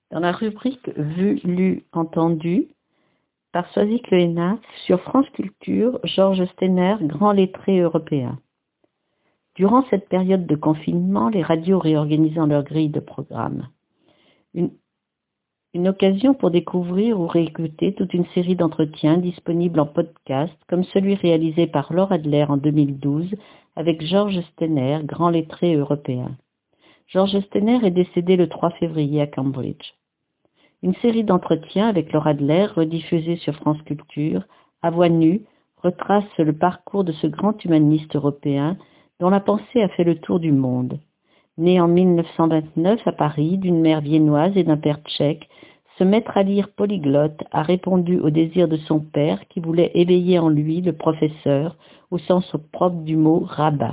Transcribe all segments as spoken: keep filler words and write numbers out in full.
Dans la rubrique Vu, lu, entendu, par Soisic Le Hénaff, sur France Culture, Georges Steiner, grand lettré européen. Durant cette période de confinement, les radios réorganisant leur grille de programme. Une, une occasion pour découvrir ou réécouter toute une série d'entretiens disponibles en podcast, comme celui réalisé par Laure Adler en deux mille douze avec Georges Steiner, grand lettré européen. Georges Steiner est décédé le trois février à Cambridge. Une série d'entretiens avec Laure Adler, rediffusée sur France Culture, à voix nue, retrace le parcours de ce grand humaniste européen dont la pensée a fait le tour du monde. Né en mille neuf cent vingt-neuf à Paris, d'une mère viennoise et d'un père tchèque, ce maître à lire polyglotte a répondu au désir de son père qui voulait éveiller en lui le professeur au sens propre du mot rabbin.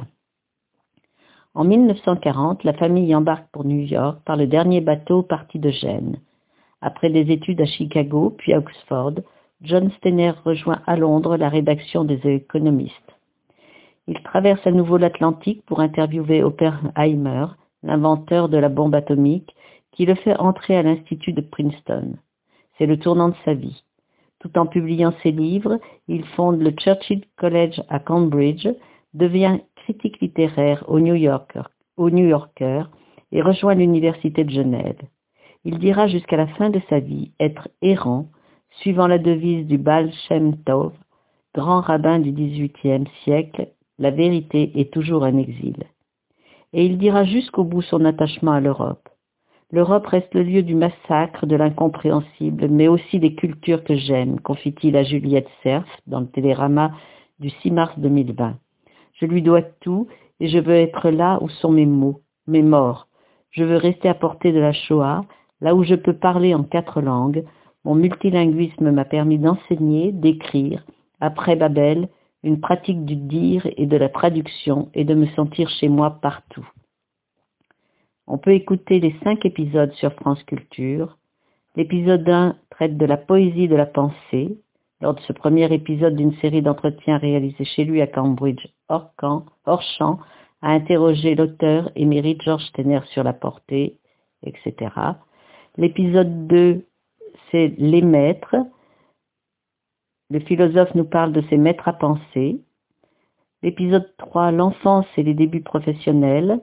En mille neuf cent quarante, la famille embarque pour New York par le dernier bateau parti de Gênes. Après des études à Chicago, puis à Oxford, John Steiner rejoint à Londres la rédaction des Économistes. Il traverse à nouveau l'Atlantique pour interviewer Oppenheimer, l'inventeur de la bombe atomique, qui le fait entrer à l'Institut de Princeton. C'est le tournant de sa vie. Tout en publiant ses livres, il fonde le Churchill College à Cambridge, devient critique littéraire au New Yorker, au New Yorker et rejoint l'Université de Genève. Il dira jusqu'à la fin de sa vie être errant, suivant la devise du Baal Shem Tov, grand rabbin du dix-huitième siècle, la vérité est toujours un exil. Et il dira jusqu'au bout son attachement à l'Europe. L'Europe reste le lieu du massacre, de l'incompréhensible, mais aussi des cultures que j'aime, confie-t-il à Juliette Cerf dans le Télérama du six mars deux mille vingt. Je lui dois tout et je veux être là où sont mes mots, mes morts. Je veux rester à portée de la Shoah, là où je peux parler en quatre langues. Mon multilinguisme m'a permis d'enseigner, d'écrire, après Babel, une pratique du dire et de la traduction et de me sentir chez moi partout. On peut écouter les cinq épisodes sur France Culture. L'épisode un traite de la poésie de la pensée, lors de ce premier épisode d'une série d'entretiens réalisés chez lui à Cambridge, hors camp, hors champ, a interrogé l'auteur émérite Georges Steiner sur la portée, et cetera. L'épisode deux, c'est les maîtres. Le philosophe nous parle de ses maîtres à penser. L'épisode trois, l'enfance et les débuts professionnels.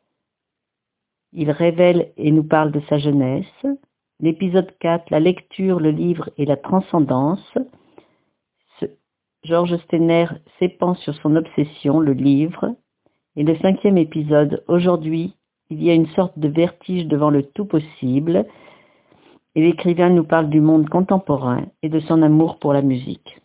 Il révèle et nous parle de sa jeunesse. L'épisode quatre, la lecture, le livre et la transcendance. Ce, Georges Steiner s'épand sur son obsession, le livre. Et le cinquième épisode, aujourd'hui, il y a une sorte de vertige devant le tout possible. Et l'écrivain nous parle du monde contemporain et de son amour pour la musique.